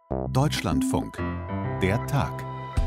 Deutschlandfunk. Der Tag.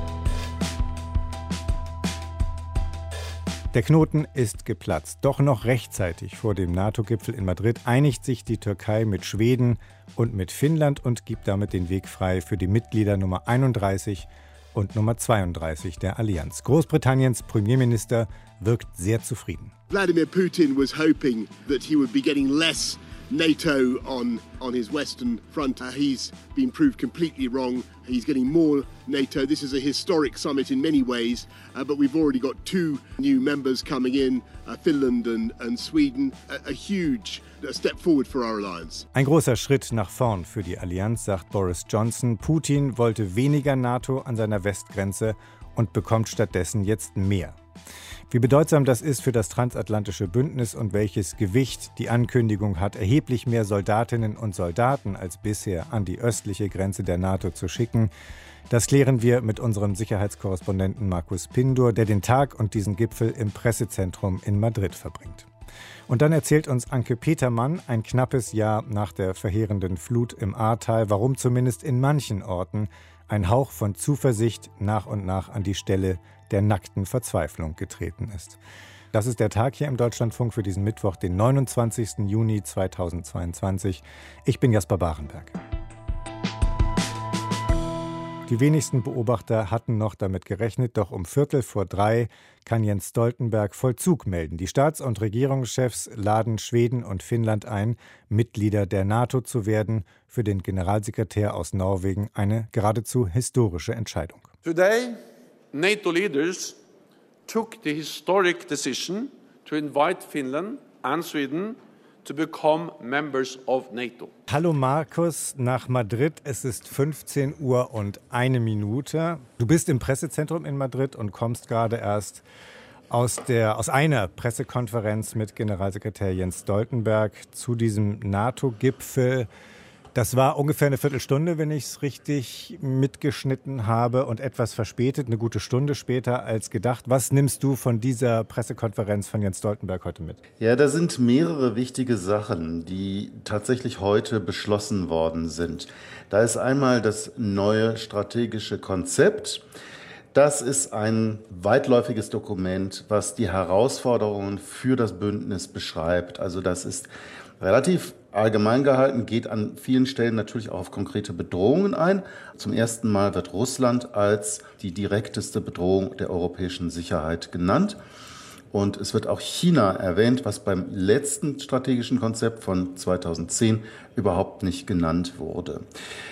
Der Knoten ist geplatzt. Doch noch rechtzeitig vor dem NATO-Gipfel in Madrid einigt sich die Türkei mit Schweden und mit Finnland und gibt damit den Weg frei für die Mitglieder Nummer 31 und Nummer 32 der Allianz. Großbritanniens Premierminister wirkt sehr zufrieden. Vladimir Putin was hoping that he would be getting less NATO on his western front. He's been proved completely wrong. He's getting more NATO. This is a historic summit in many ways, but we've already got two new members coming in, Finland and Sweden. A huge step forward for our alliance. Ein großer Schritt nach vorn für die Allianz, sagt Boris Johnson. Putin wollte weniger NATO an seiner Westgrenze und bekommt stattdessen jetzt mehr. Wie bedeutsam das ist für das transatlantische Bündnis und welches Gewicht die Ankündigung hat, erheblich mehr Soldatinnen und Soldaten als bisher an die östliche Grenze der NATO zu schicken, das klären wir mit unserem Sicherheitskorrespondenten Markus Pindur, der den Tag und diesen Gipfel im Pressezentrum in Madrid verbringt. Und dann erzählt uns Anke Petermann, ein knappes Jahr nach der verheerenden Flut im Ahrtal, warum zumindest in manchen Orten ein Hauch von Zuversicht nach und nach an die Stelle der nackten Verzweiflung getreten ist. Das ist der Tag hier im Deutschlandfunk für diesen Mittwoch, den 29. Juni 2022. Ich bin Jasper Barenberg. Die wenigsten Beobachter hatten noch damit gerechnet, doch um 2:15 kann Jens Stoltenberg Vollzug melden. Die Staats- und Regierungschefs laden Schweden und Finnland ein, Mitglieder der NATO zu werden. Für den Generalsekretär aus Norwegen eine geradezu historische Entscheidung. Today, NATO leaders took the historic decision to invite Finland and Sweden to become members of NATO. Hallo Markus, nach Madrid. Es ist 15 Uhr und 1 Minute. Du bist im Pressezentrum in Madrid und kommst gerade erst aus einer Pressekonferenz mit Generalsekretär Jens Stoltenberg zu diesem NATO-Gipfel. Das war ungefähr eine Viertelstunde, wenn ich es richtig mitgeschnitten habe, und etwas verspätet, eine gute Stunde später als gedacht. Was nimmst du von dieser Pressekonferenz von Jens Stoltenberg heute mit? Ja, da sind mehrere wichtige Sachen, die tatsächlich heute beschlossen worden sind. Da ist einmal das neue strategische Konzept. Das ist ein weitläufiges Dokument, was die Herausforderungen für das Bündnis beschreibt. Also das ist relativ allgemein gehalten, geht an vielen Stellen natürlich auch auf konkrete Bedrohungen ein. Zum ersten Mal wird Russland als die direkteste Bedrohung der europäischen Sicherheit genannt. Und es wird auch China erwähnt, was beim letzten strategischen Konzept von 2010 überhaupt nicht genannt wurde.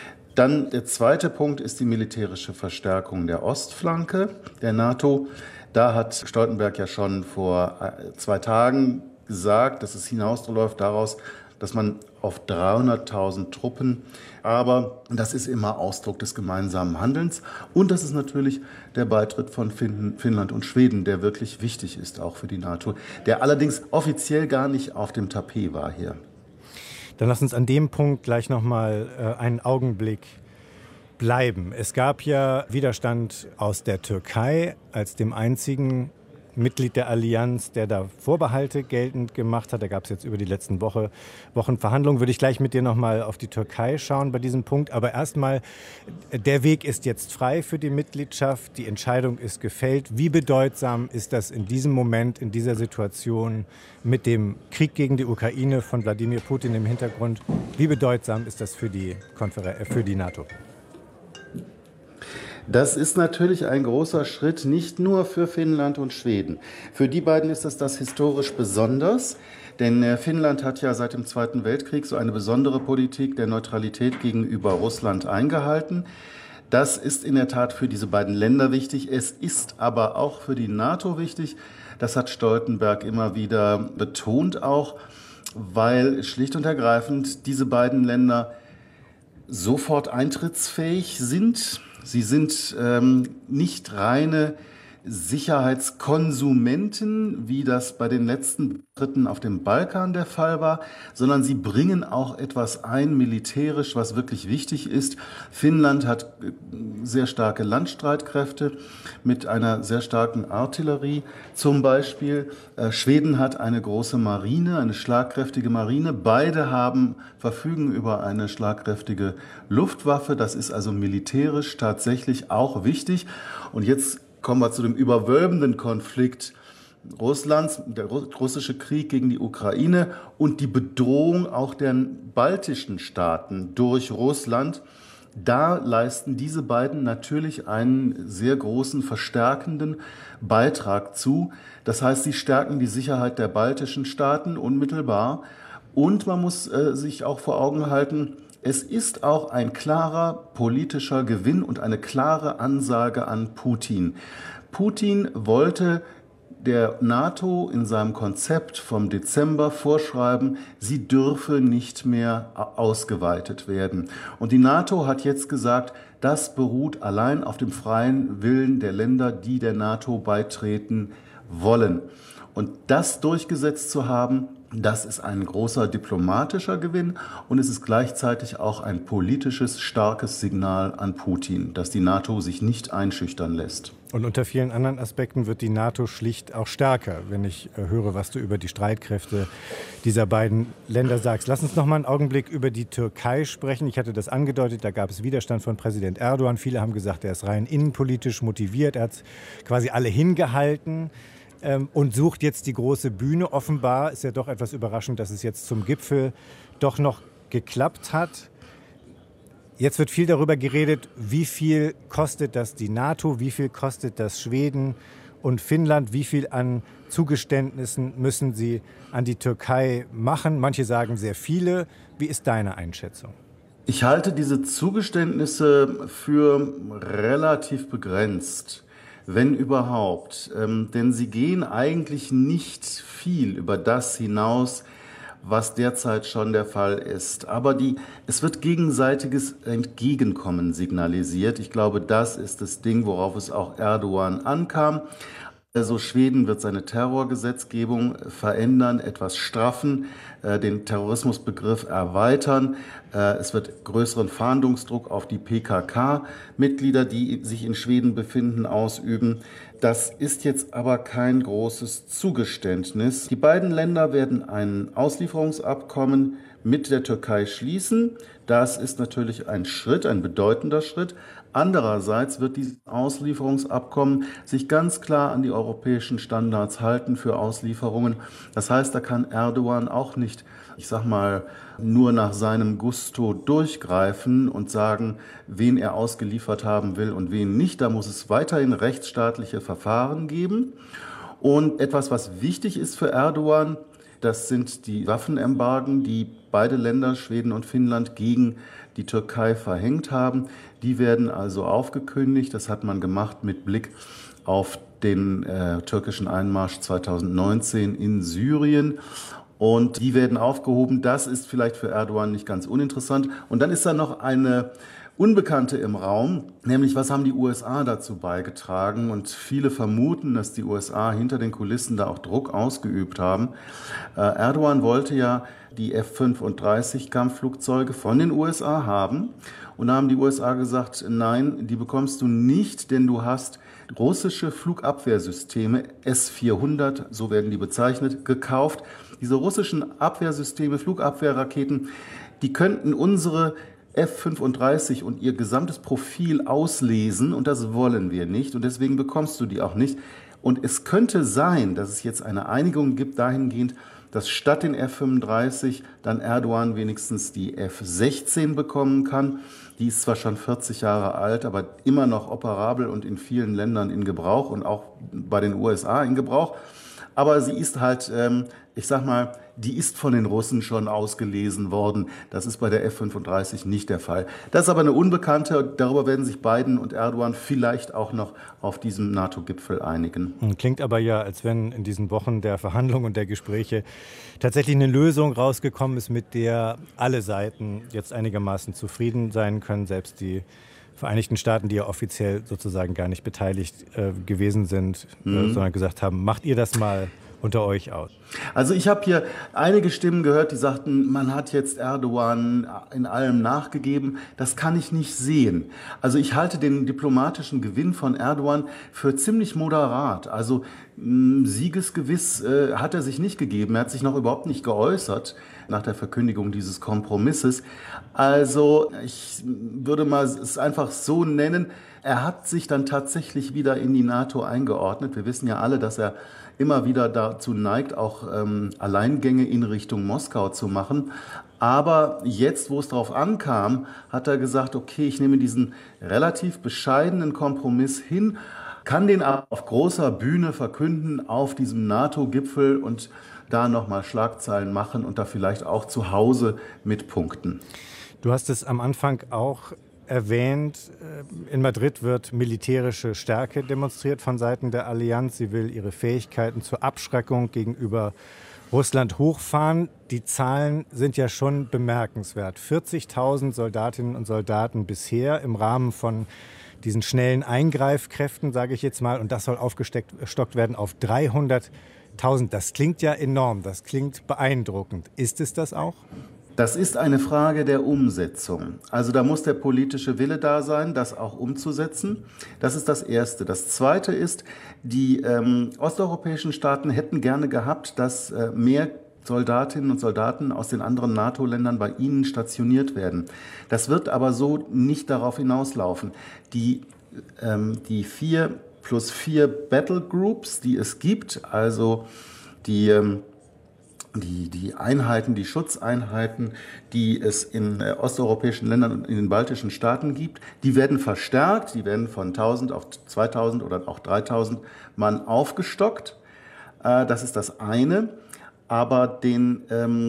Dann der zweite Punkt ist die militärische Verstärkung der Ostflanke der NATO. Da hat Stoltenberg ja schon vor 2 Tagen gesagt, dass es hinausläuft daraus, dass man auf 300.000 Truppen, aber das ist immer Ausdruck des gemeinsamen Handelns. Und das ist natürlich der Beitritt von Finnland und Schweden, der wirklich wichtig ist, auch für die NATO, der allerdings offiziell gar nicht auf dem Tapet war hier. Dann lass uns an dem Punkt gleich nochmal einen Augenblick bleiben. Es gab ja Widerstand aus der Türkei als dem einzigen Mitglied der Allianz, der da Vorbehalte geltend gemacht hat. Da gab es jetzt über die letzten Wochen Verhandlungen. Würde ich gleich mit dir nochmal auf die Türkei schauen bei diesem Punkt. Aber erstmal, der Weg ist jetzt frei für die Mitgliedschaft. Die Entscheidung ist gefällt. Wie bedeutsam ist das in diesem Moment, in dieser Situation mit dem Krieg gegen die Ukraine von Wladimir Putin im Hintergrund? Wie bedeutsam ist das für die NATO? Das ist natürlich ein großer Schritt, nicht nur für Finnland und Schweden. Für die beiden ist das historisch besonders, denn Finnland hat ja seit dem Zweiten Weltkrieg so eine besondere Politik der Neutralität gegenüber Russland eingehalten. Das ist in der Tat für diese beiden Länder wichtig. Es ist aber auch für die NATO wichtig. Das hat Stoltenberg immer wieder betont auch, weil schlicht und ergreifend diese beiden Länder sofort eintrittsfähig sind. Sie sind nicht reine Sicherheitskonsumenten, wie das bei den letzten Schritten auf dem Balkan der Fall war, sondern sie bringen auch etwas ein, militärisch, was wirklich wichtig ist. Finnland hat sehr starke Landstreitkräfte mit einer sehr starken Artillerie zum Beispiel. Schweden hat eine große Marine, eine schlagkräftige Marine. Beide verfügen über eine schlagkräftige Luftwaffe. Das ist also militärisch tatsächlich auch wichtig. Und jetzt kommen wir zu dem überwölbenden Konflikt Russlands, der russische Krieg gegen die Ukraine und die Bedrohung auch der baltischen Staaten durch Russland. Da leisten diese beiden natürlich einen sehr großen verstärkenden Beitrag zu. Das heißt, sie stärken die Sicherheit der baltischen Staaten unmittelbar. Und man muss sich auch vor Augen halten, es ist auch ein klarer politischer Gewinn und eine klare Ansage an Putin. Putin wollte der NATO in seinem Konzept vom Dezember vorschreiben, sie dürfe nicht mehr ausgeweitet werden. Und die NATO hat jetzt gesagt, das beruht allein auf dem freien Willen der Länder, die der NATO beitreten wollen. Und das durchgesetzt zu haben, das ist ein großer diplomatischer Gewinn und es ist gleichzeitig auch ein politisches, starkes Signal an Putin, dass die NATO sich nicht einschüchtern lässt. Und unter vielen anderen Aspekten wird die NATO schlicht auch stärker, wenn ich höre, was du über die Streitkräfte dieser beiden Länder sagst. Lass uns noch mal einen Augenblick über die Türkei sprechen. Ich hatte das angedeutet, da gab es Widerstand von Präsident Erdogan. Viele haben gesagt, er ist rein innenpolitisch motiviert, er hat quasi alle hingehalten. Und sucht jetzt die große Bühne. Offenbar ist ja doch etwas überraschend, dass es jetzt zum Gipfel doch noch geklappt hat. Jetzt wird viel darüber geredet, wie viel kostet das die NATO, wie viel kostet das Schweden und Finnland, wie viel an Zugeständnissen müssen sie an die Türkei machen. Manche sagen sehr viele. Wie ist deine Einschätzung? Ich halte diese Zugeständnisse für relativ begrenzt. Wenn überhaupt. Denn sie gehen eigentlich nicht viel über das hinaus, was derzeit schon der Fall ist. Aber es wird gegenseitiges Entgegenkommen signalisiert. Ich glaube, das ist das Ding, worauf es auch Erdogan ankam. Also Schweden wird seine Terrorgesetzgebung verändern, etwas straffen, den Terrorismusbegriff erweitern. Es wird größeren Fahndungsdruck auf die PKK-Mitglieder, die sich in Schweden befinden, ausüben. Das ist jetzt aber kein großes Zugeständnis. Die beiden Länder werden ein Auslieferungsabkommen mit der Türkei schließen. Das ist natürlich ein Schritt, ein bedeutender Schritt. Andererseits wird dieses Auslieferungsabkommen sich ganz klar an die europäischen Standards halten für Auslieferungen. Das heißt, da kann Erdogan auch nicht, nur nach seinem Gusto durchgreifen und sagen, wen er ausgeliefert haben will und wen nicht. Da muss es weiterhin rechtsstaatliche Verfahren geben. Und etwas, was wichtig ist für Erdogan, das sind die Waffenembargen, die beide Länder, Schweden und Finnland, gegen die Türkei verhängt haben. Die werden also aufgekündigt. Das hat man gemacht mit Blick auf den türkischen Einmarsch 2019 in Syrien. Und die werden aufgehoben. Das ist vielleicht für Erdogan nicht ganz uninteressant. Und dann ist da noch eine Unbekannte im Raum, nämlich was haben die USA dazu beigetragen? Und viele vermuten, dass die USA hinter den Kulissen da auch Druck ausgeübt haben. Erdogan wollte ja die F-35-Kampfflugzeuge von den USA haben. Und da haben die USA gesagt, nein, die bekommst du nicht, denn du hast russische Flugabwehrsysteme, S-400, so werden die bezeichnet, gekauft. Diese russischen Abwehrsysteme, Flugabwehrraketen, die könnten unsere F-35 und ihr gesamtes Profil auslesen und das wollen wir nicht und deswegen bekommst du die auch nicht. Und es könnte sein, dass es jetzt eine Einigung gibt dahingehend, dass statt den F-35 dann Erdogan wenigstens die F-16 bekommen kann. Die ist zwar schon 40 Jahre alt, aber immer noch operabel und in vielen Ländern in Gebrauch und auch bei den USA in Gebrauch. Aber sie ist halt, die ist von den Russen schon ausgelesen worden. Das ist bei der F-35 nicht der Fall. Das ist aber eine Unbekannte. Darüber werden sich Biden und Erdogan vielleicht auch noch auf diesem NATO-Gipfel einigen. Klingt aber ja, als wenn in diesen Wochen der Verhandlungen und der Gespräche tatsächlich eine Lösung rausgekommen ist, mit der alle Seiten jetzt einigermaßen zufrieden sein können, selbst die Vereinigten Staaten, die ja offiziell sozusagen gar nicht beteiligt gewesen sind, sondern gesagt haben, macht ihr das mal unter euch aus? Also ich habe hier einige Stimmen gehört, die sagten, man hat jetzt Erdogan in allem nachgegeben. Das kann ich nicht sehen. Also ich halte den diplomatischen Gewinn von Erdogan für ziemlich moderat. Also siegesgewiss hat er sich nicht gegeben. Er hat sich noch überhaupt nicht geäußert nach der Verkündigung dieses Kompromisses. Also ich würde mal es einfach so nennen, er hat sich dann tatsächlich wieder in die NATO eingeordnet. Wir wissen ja alle, dass er immer wieder dazu neigt, auch Alleingänge in Richtung Moskau zu machen. Aber jetzt, wo es darauf ankam, hat er gesagt, okay, ich nehme diesen relativ bescheidenen Kompromiss hin, kann den auf großer Bühne verkünden auf diesem NATO-Gipfel und da nochmal Schlagzeilen machen und da vielleicht auch zu Hause mit punkten. Du hast es am Anfang auch erwähnt, in Madrid wird militärische Stärke demonstriert von Seiten der Allianz. Sie will ihre Fähigkeiten zur Abschreckung gegenüber Russland hochfahren. Die Zahlen sind ja schon bemerkenswert. 40.000 Soldatinnen und Soldaten bisher im Rahmen von diesen schnellen Eingreifkräften, sage ich jetzt mal. Und das soll aufgestockt werden auf 300.000. Das klingt ja enorm, das klingt beeindruckend. Ist es das auch? Das ist eine Frage der Umsetzung. Also da muss der politische Wille da sein, das auch umzusetzen. Das ist das Erste. Das Zweite ist, die osteuropäischen Staaten hätten gerne gehabt, dass mehr Soldatinnen und Soldaten aus den anderen NATO-Ländern bei ihnen stationiert werden. Das wird aber so nicht darauf hinauslaufen. Die 4+4 Battle Groups, die es gibt, also die Einheiten, die Schutzeinheiten, die es in osteuropäischen Ländern und in den baltischen Staaten gibt, die werden verstärkt, die werden von 1.000 auf 2.000 oder auch 3.000 Mann aufgestockt. Das ist das eine. Aber des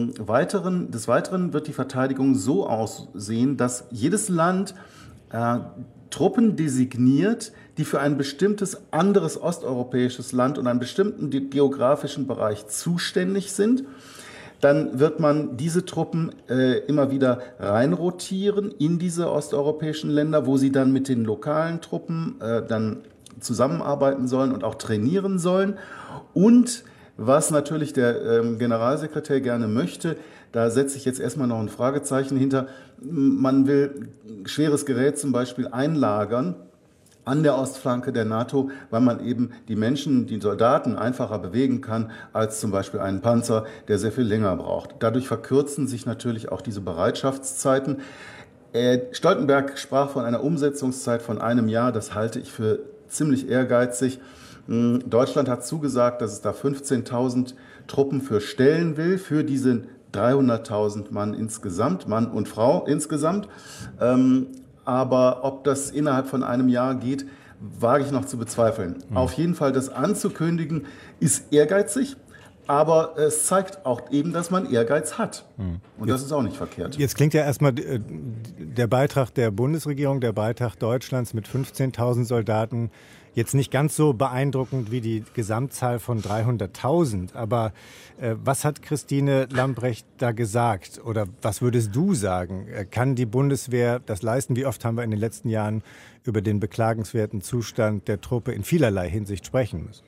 Weiteren wird die Verteidigung so aussehen, dass jedes Land Truppen designiert, die für ein bestimmtes anderes osteuropäisches Land und einen bestimmten geografischen Bereich zuständig sind. Dann wird man diese Truppen immer wieder reinrotieren in diese osteuropäischen Länder, wo sie dann mit den lokalen Truppen dann zusammenarbeiten sollen und auch trainieren sollen. Und was natürlich der Generalsekretär gerne möchte, da setze ich jetzt erstmal noch ein Fragezeichen hinter. Man will schweres Gerät zum Beispiel einlagern an der Ostflanke der NATO, weil man eben die Menschen, die Soldaten einfacher bewegen kann als zum Beispiel einen Panzer, der sehr viel länger braucht. Dadurch verkürzen sich natürlich auch diese Bereitschaftszeiten. Stoltenberg sprach von einer Umsetzungszeit von einem Jahr. Das halte ich für ziemlich ehrgeizig. Deutschland hat zugesagt, dass es da 15.000 Truppen für stellen will, für diese 300.000 Mann insgesamt, Mann und Frau insgesamt. Aber ob das innerhalb von einem Jahr geht, wage ich noch zu bezweifeln. Auf jeden Fall, das anzukündigen, ist ehrgeizig. Aber es zeigt auch eben, dass man Ehrgeiz hat. Und das ist auch nicht verkehrt. Jetzt klingt ja erstmal der Beitrag der Bundesregierung, der Beitrag Deutschlands mit 15.000 Soldaten jetzt nicht ganz so beeindruckend wie die Gesamtzahl von 300.000. Aber was hat Christine Lambrecht da gesagt? Oder was würdest du sagen? Kann die Bundeswehr das leisten? Wie oft haben wir in den letzten Jahren über den beklagenswerten Zustand der Truppe in vielerlei Hinsicht sprechen müssen?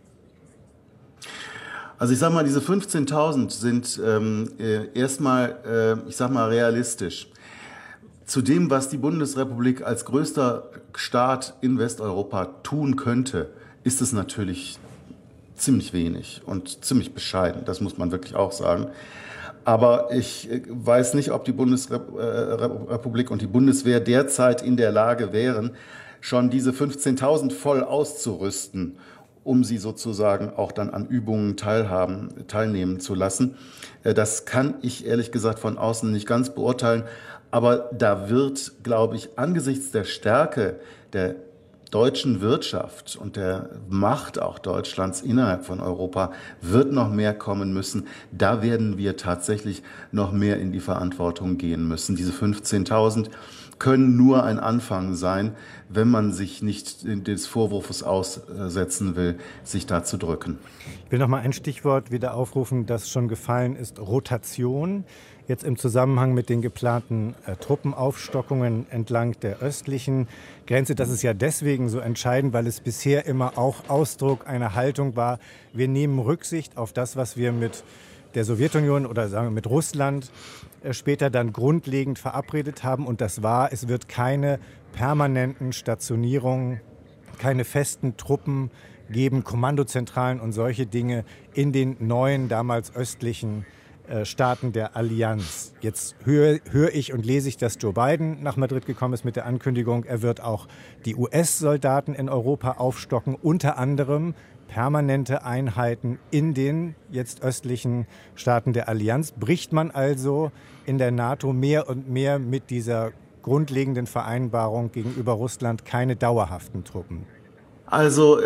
Also ich sage mal, diese 15.000 sind erstmal, ich sage mal, realistisch. Zu dem, was die Bundesrepublik als größter Staat in Westeuropa tun könnte, ist es natürlich ziemlich wenig und ziemlich bescheiden. Das muss man wirklich auch sagen. Aber ich weiß nicht, ob die Bundesrepublik und die Bundeswehr derzeit in der Lage wären, schon diese 15.000 voll auszurüsten, um sie sozusagen auch dann an Übungen teilnehmen zu lassen. Das kann ich ehrlich gesagt von außen nicht ganz beurteilen. Aber da wird, glaube ich, angesichts der Stärke der deutschen Wirtschaft und der Macht auch Deutschlands innerhalb von Europa, wird noch mehr kommen müssen. Da werden wir tatsächlich noch mehr in die Verantwortung gehen müssen. Diese 15.000 können nur ein Anfang sein, wenn man sich nicht des Vorwurfs aussetzen will, sich da zu drücken. Ich will noch mal ein Stichwort wieder aufrufen, das schon gefallen ist: Rotation. jetzt im Zusammenhang mit den geplanten Truppenaufstockungen entlang der östlichen Grenze. Das ist ja deswegen so entscheidend, weil es bisher immer auch Ausdruck einer Haltung war, wir nehmen Rücksicht auf das, was wir mit der Sowjetunion oder sagen wir mit Russland später dann grundlegend verabredet haben. Und das war, es wird keine permanenten Stationierungen, keine festen Truppen geben, Kommandozentralen und solche Dinge in den neuen, damals östlichen Staaten der Allianz. Jetzt höre ich und lese ich, dass Joe Biden nach Madrid gekommen ist mit der Ankündigung, er wird auch die US-Soldaten in Europa aufstocken, unter anderem permanente Einheiten in den jetzt östlichen Staaten der Allianz. Bricht man also in der NATO mehr und mehr mit dieser grundlegenden Vereinbarung gegenüber Russland keine dauerhaften Truppen? Also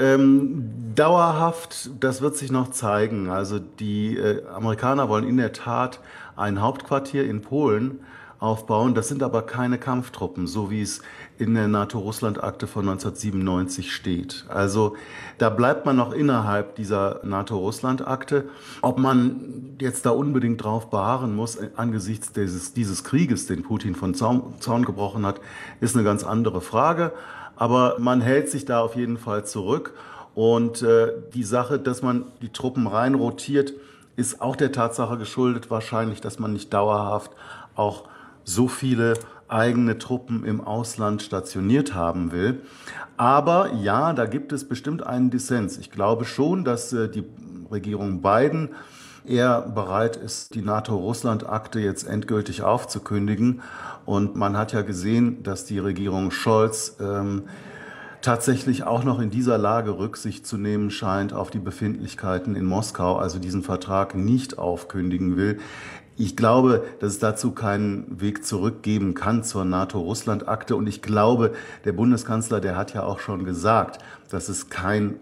dauerhaft, das wird sich noch zeigen. Also die Amerikaner wollen in der Tat ein Hauptquartier in Polen aufbauen. Das sind aber keine Kampftruppen, so wie es in der NATO-Russland-Akte von 1997 steht. Also da bleibt man noch innerhalb dieser NATO-Russland-Akte. Ob man jetzt da unbedingt drauf beharren muss, angesichts dieses Krieges, den Putin von Zaun gebrochen hat, ist eine ganz andere Frage. Aber man hält sich da auf jeden Fall zurück. Und die Sache, dass man die Truppen reinrotiert, ist auch der Tatsache geschuldet wahrscheinlich, dass man nicht dauerhaft auch so viele eigene Truppen im Ausland stationiert haben will. Aber ja, da gibt es bestimmt einen Dissens. Ich glaube schon, dass die Regierung Biden eher bereit ist, die NATO-Russland-Akte jetzt endgültig aufzukündigen. Und man hat ja gesehen, dass die Regierung Scholz tatsächlich auch noch in dieser Lage Rücksicht zu nehmen scheint auf die Befindlichkeiten in Moskau, also diesen Vertrag nicht aufkündigen will. Ich glaube, dass es dazu keinen Weg zurück geben kann zur NATO-Russland-Akte. Und ich glaube, der Bundeskanzler, der hat ja auch schon gesagt, dass es kein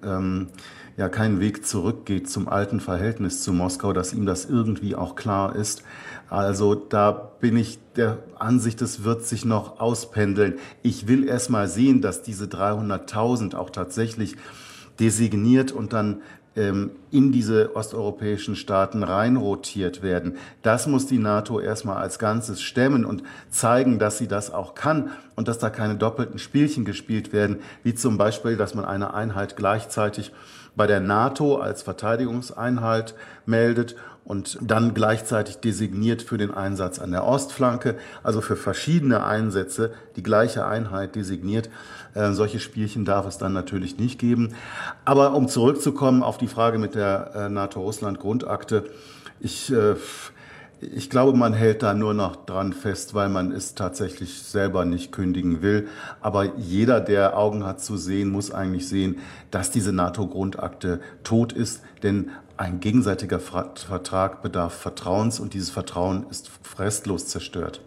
Weg zurück geht zum alten Verhältnis zu Moskau, dass ihm das irgendwie auch klar ist. Also da bin ich der Ansicht, es wird sich noch auspendeln. Ich will erst mal sehen, dass diese 300.000 auch tatsächlich designiert und dann in diese osteuropäischen Staaten reinrotiert werden. Das muss die NATO erstmal als Ganzes stemmen und zeigen, dass sie das auch kann und dass da keine doppelten Spielchen gespielt werden, wie zum Beispiel, dass man eine Einheit gleichzeitig bei der NATO als Verteidigungseinheit meldet und dann gleichzeitig designiert für den Einsatz an der Ostflanke, also für verschiedene Einsätze die gleiche Einheit designiert. Solche Spielchen darf es dann natürlich nicht geben. Aber um zurückzukommen auf die Frage mit der NATO-Russland-Grundakte, ich glaube, man hält da nur noch dran fest, weil man es tatsächlich selber nicht kündigen will. Aber jeder, der Augen hat zu sehen, muss eigentlich sehen, dass diese NATO-Grundakte tot ist. Denn ein gegenseitiger Vertrag bedarf Vertrauens und dieses Vertrauen ist fristlos zerstört.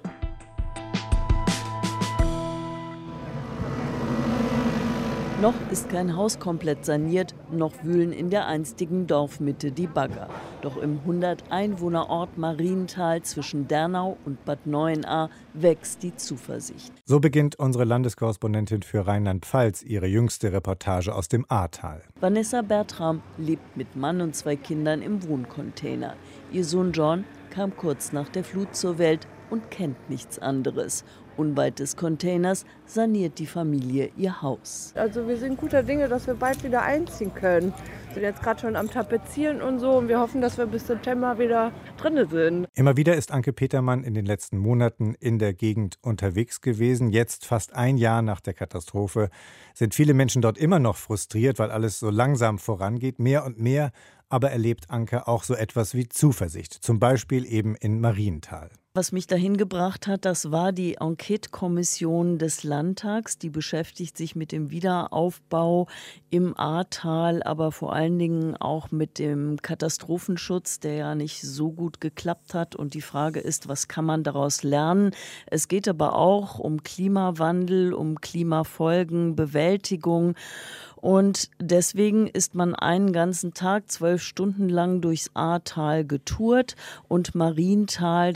Noch ist kein Haus komplett saniert, noch wühlen in der einstigen Dorfmitte die Bagger. Doch im 100-Einwohner-Ort Marienthal zwischen Dernau und Bad Neuenahr wächst die Zuversicht. So beginnt unsere Landeskorrespondentin für Rheinland-Pfalz ihre jüngste Reportage aus dem Ahrtal. Vanessa Bertram lebt mit Mann und 2 Kindern im Wohncontainer. Ihr Sohn John kam kurz nach der Flut zur Welt und kennt nichts anderes. Unweit des Containers saniert die Familie ihr Haus. Also wir sind guter Dinge, dass wir bald wieder einziehen können. Wir sind jetzt gerade schon am Tapezieren und so und wir hoffen, dass wir bis September wieder drin sind. Immer wieder ist Anke Petermann in den letzten Monaten in der Gegend unterwegs gewesen. Jetzt, fast ein Jahr nach der Katastrophe, sind viele Menschen dort immer noch frustriert, weil alles so langsam vorangeht. Mehr und mehr aber erlebt Anke auch so etwas wie Zuversicht. Zum Beispiel eben in Marienthal. Was mich dahin gebracht hat, das war die Enquete-Kommission des Landtags. Die beschäftigt sich mit dem Wiederaufbau im Ahrtal, aber vor allen Dingen auch mit dem Katastrophenschutz, der ja nicht so gut geklappt hat. Und die Frage ist, was kann man daraus lernen? Es geht aber auch um Klimawandel, um Klimafolgen, Bewältigung. Und deswegen ist man einen ganzen Tag, 12 Stunden lang durchs Ahrtal getourt. Und Marienthal, das ist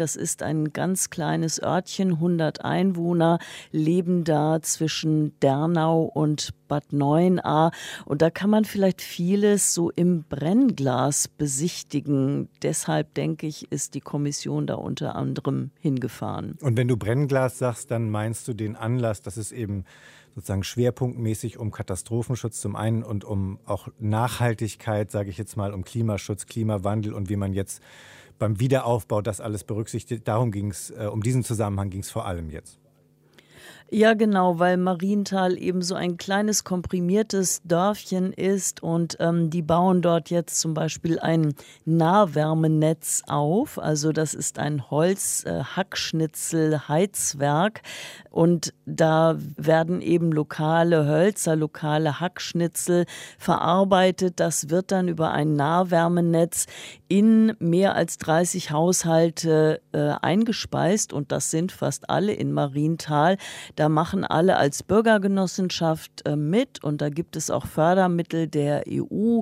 ein ganz kleines Örtchen, 100 Einwohner leben da zwischen Dernau und Bad Neuenahr. Und da kann man vielleicht vieles so im Brennglas besichtigen. Deshalb, denke ich, ist die Kommission da unter anderem hingefahren. Und wenn du Brennglas sagst, dann meinst du den Anlass, dass es eben sozusagen schwerpunktmäßig um Katastrophenschutz zum einen und um auch Nachhaltigkeit, sage ich jetzt mal, um Klimaschutz, Klimawandel und wie man jetzt beim Wiederaufbau das alles berücksichtigt. Darum ging es, um diesen Zusammenhang ging es vor allem jetzt. Ja, genau, weil Marienthal eben so ein kleines, komprimiertes Dörfchen ist und die bauen dort jetzt zum Beispiel ein Nahwärmenetz auf. Also das ist ein Holz-Hackschnitzel-Heizwerk und da werden eben lokale Hölzer, lokale Hackschnitzel verarbeitet. Das wird dann über ein Nahwärmenetz in mehr als 30 Haushalte eingespeist und das sind fast alle in Marienthal. Da machen alle als Bürgergenossenschaft mit und da gibt es auch Fördermittel der EU,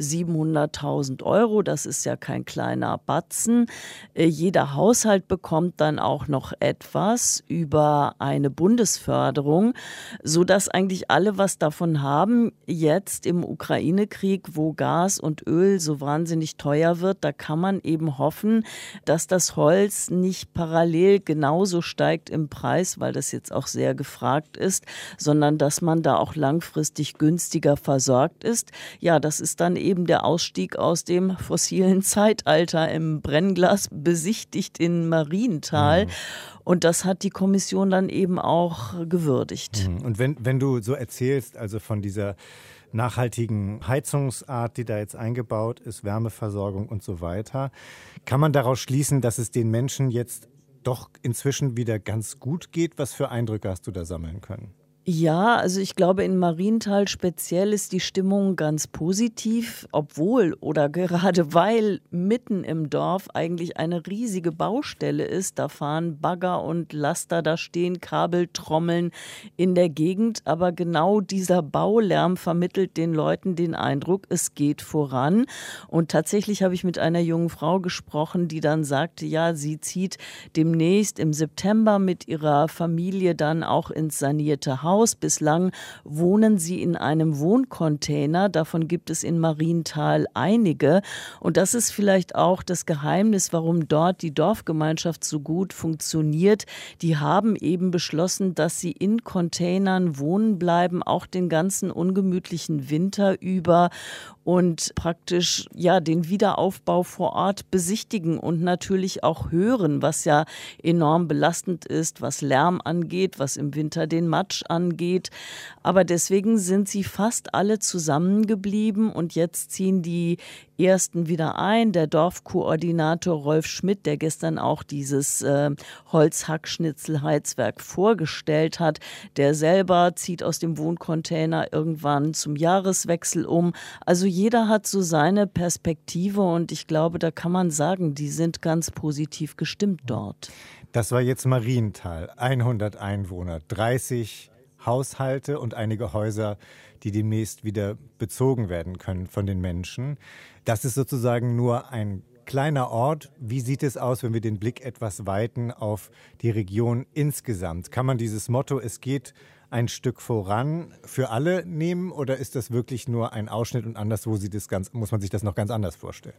700.000 €. Das ist ja kein kleiner Batzen. Jeder Haushalt bekommt dann auch noch etwas über eine Bundesförderung, sodass eigentlich alle was davon haben. Jetzt im Ukraine-Krieg, wo Gas und Öl so wahnsinnig teuer wird, da kann man eben hoffen, dass das Holz nicht parallel genauso steigt im Preis, weil das jetzt auch sehr gefragt ist, sondern dass man da auch langfristig günstiger versorgt ist. Ja, das ist dann eben der Ausstieg aus dem fossilen Zeitalter im Brennglas besichtigt in Marienthal. Und das hat die Kommission dann eben auch gewürdigt. Und wenn du so erzählst, also von dieser nachhaltigen Heizungsart, die da jetzt eingebaut ist, Wärmeversorgung und so weiter, kann man daraus schließen, dass es den Menschen jetzt doch inzwischen wieder ganz gut geht? Was für Eindrücke hast du da sammeln können? Ja, also ich glaube, in Marienthal speziell ist die Stimmung ganz positiv, obwohl oder gerade weil mitten im Dorf eigentlich eine riesige Baustelle ist. Da fahren Bagger und Laster, da stehen Kabeltrommeln in der Gegend. Aber genau dieser Baulärm vermittelt den Leuten den Eindruck, es geht voran. Und tatsächlich habe ich mit einer jungen Frau gesprochen, die dann sagte, ja, sie zieht demnächst im September mit ihrer Familie dann auch ins sanierte Haus. Bislang wohnen sie in einem Wohncontainer. Davon gibt es in Marienthal einige. Und das ist vielleicht auch das Geheimnis, warum dort die Dorfgemeinschaft so gut funktioniert. Die haben eben beschlossen, dass sie in Containern wohnen bleiben, auch den ganzen ungemütlichen Winter über und praktisch ja den Wiederaufbau vor Ort besichtigen und natürlich auch hören, was ja enorm belastend ist, was Lärm angeht, was im Winter den Matsch angeht. Aber deswegen sind sie fast alle zusammengeblieben und jetzt ziehen die ersten wieder ein. Der Dorfkoordinator Rolf Schmidt, der gestern auch dieses Holzhackschnitzelheizwerk vorgestellt hat, der selber zieht aus dem Wohncontainer irgendwann zum Jahreswechsel um. Also jeder hat so seine Perspektive und ich glaube, da kann man sagen, die sind ganz positiv gestimmt dort. Das war jetzt Marienthal, 100 Einwohner, 30 Haushalte und einige Häuser, die demnächst wieder bezogen werden können von den Menschen. Das ist sozusagen nur ein kleiner Ort. Wie sieht es aus, wenn wir den Blick etwas weiten auf die Region insgesamt? Kann man dieses Motto, es geht ein Stück voran, für alle nehmen oder ist das wirklich nur ein Ausschnitt und anderswo muss man sich das noch ganz anders vorstellen?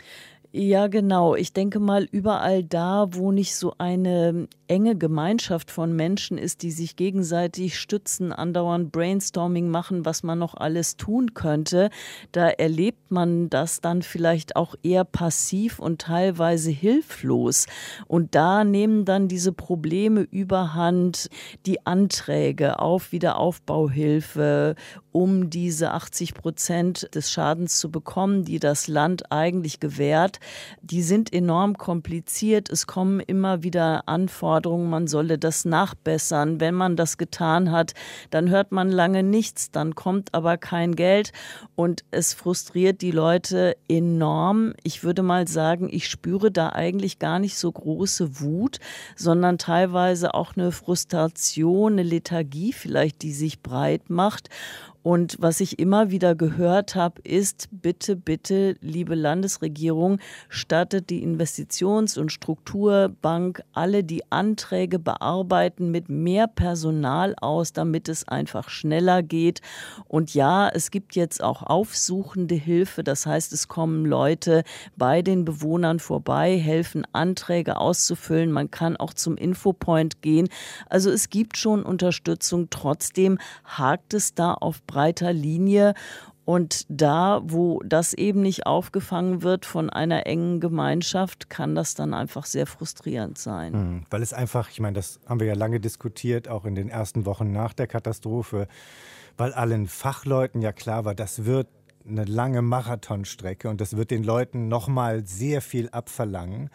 Ja, genau. Ich denke mal, überall da, wo nicht so eine enge Gemeinschaft von Menschen ist, die sich gegenseitig stützen, andauernd Brainstorming machen, was man noch alles tun könnte, da erlebt man das dann vielleicht auch eher passiv und teilweise hilflos. Und da nehmen dann diese Probleme überhand, die Anträge auf Wiederaufbauhilfe, um diese 80% des Schadens zu bekommen, die das Land eigentlich gewährt. Die sind enorm kompliziert. Es kommen immer wieder Anforderungen, man solle das nachbessern. Wenn man das getan hat, dann hört man lange nichts, dann kommt aber kein Geld und es frustriert die Leute enorm. Ich würde mal sagen, ich spüre da eigentlich gar nicht so große Wut, sondern teilweise auch eine Frustration, eine Lethargie vielleicht, die sich breit macht. Und was ich immer wieder gehört habe, ist, bitte, bitte, liebe Landesregierung, stattet die Investitions- und Strukturbank alle die Anträge bearbeiten mit mehr Personal aus, damit es einfach schneller geht. Und ja, es gibt jetzt auch aufsuchende Hilfe. Das heißt, es kommen Leute bei den Bewohnern vorbei, helfen Anträge auszufüllen. Man kann auch zum Infopoint gehen. Also es gibt schon Unterstützung. Trotzdem hakt es da auf breiter Linie. Und da, wo das eben nicht aufgefangen wird von einer engen Gemeinschaft, kann das dann einfach sehr frustrierend sein. Weil es einfach, ich meine, das haben wir ja lange diskutiert, auch in den ersten Wochen nach der Katastrophe, weil allen Fachleuten ja klar war, das wird eine lange Marathonstrecke und das wird den Leuten nochmal sehr viel abverlangen.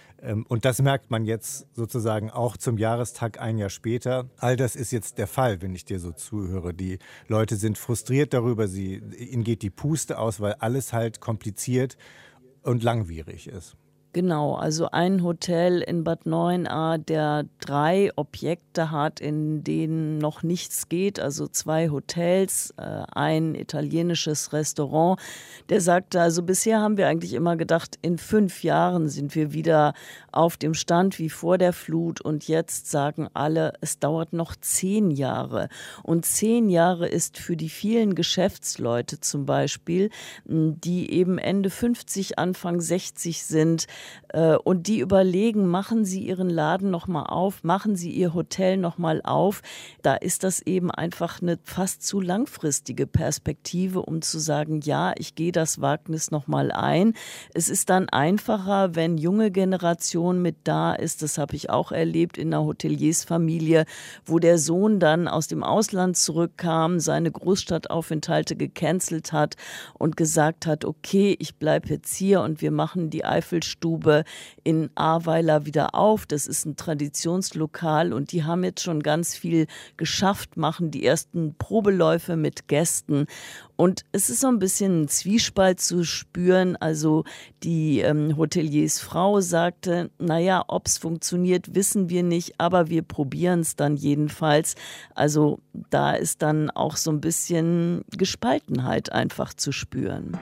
Und das merkt man jetzt sozusagen auch zum Jahrestag ein Jahr später. All das ist jetzt der Fall, wenn ich dir so zuhöre. Die Leute sind frustriert darüber, ihnen geht die Puste aus, weil alles halt kompliziert und langwierig ist. Genau, also ein Hotel in Bad Neuenahr, der 3 Objekte hat, in denen noch nichts geht, also 2 Hotels, ein italienisches Restaurant. Der sagte, also bisher haben wir eigentlich immer gedacht, in 5 Jahren sind wir wieder auf dem Stand wie vor der Flut und jetzt sagen alle, es dauert noch 10 Jahre. Und 10 Jahre ist für die vielen Geschäftsleute zum Beispiel, die eben Ende 50, Anfang 60 sind, und die überlegen, machen sie ihren Laden nochmal auf, machen sie ihr Hotel nochmal auf. Da ist das eben einfach eine fast zu langfristige Perspektive, um zu sagen, ja, ich gehe das Wagnis nochmal ein. Es ist dann einfacher, wenn junge Generation mit da ist. Das habe ich auch erlebt in einer Hoteliersfamilie, wo der Sohn dann aus dem Ausland zurückkam, seine Großstadtaufenthalte gecancelt hat und gesagt hat, okay, ich bleibe jetzt hier und wir machen die Eifelstube in Ahrweiler wieder auf. Das ist ein Traditionslokal und die haben jetzt schon ganz viel geschafft, machen die ersten Probeläufe mit Gästen. Und es ist so ein bisschen ein Zwiespalt zu spüren. Also die Hoteliersfrau sagte, naja, ob es funktioniert, wissen wir nicht, aber wir probieren es dann jedenfalls. Also da ist dann auch so ein bisschen Gespaltenheit einfach zu spüren.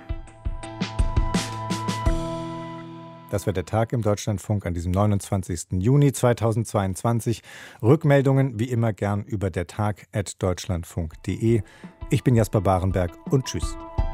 Das war der Tag im Deutschlandfunk an diesem 29. Juni 2022. Rückmeldungen wie immer gern über dertag@deutschlandfunk.de. Ich bin Jasper Barenberg und tschüss.